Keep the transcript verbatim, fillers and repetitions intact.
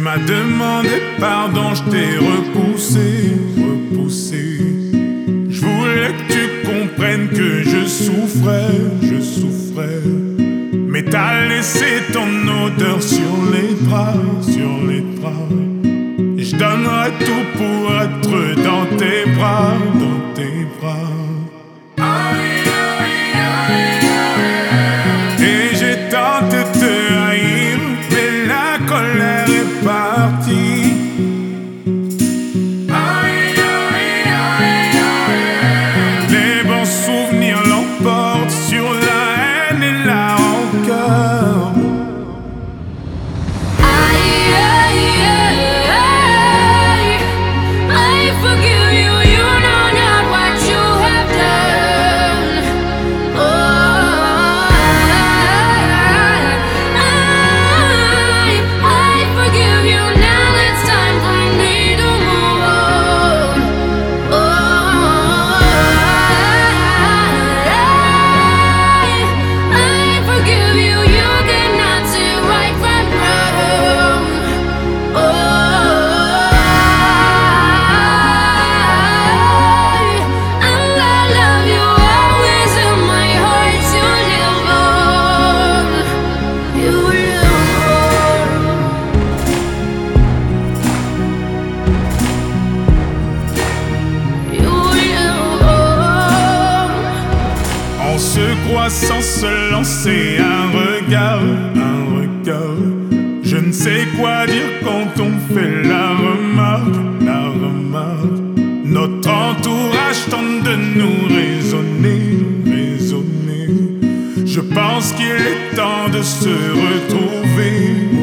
m'as demandé pardon, je t'ai repoussé, repoussé. Je voulais que tu comprennes que je souffrais, je souffrais. Mais t'as laissé ton odeur sur les draps, sur les draps. Je donnerais tout pour être dans tes bras, dans tes bras. Et j'ai tenté de te haïr, mais la colère est partie. Les bons souvenirs l'emportent sur la haine et la rancœur. Se croit sans se lancer un regard, un regard. Je ne sais quoi dire quand on fait la remarque, la remarque. Notre entourage tente de nous raisonner, raisonner. Je pense qu'il est temps de se retrouver.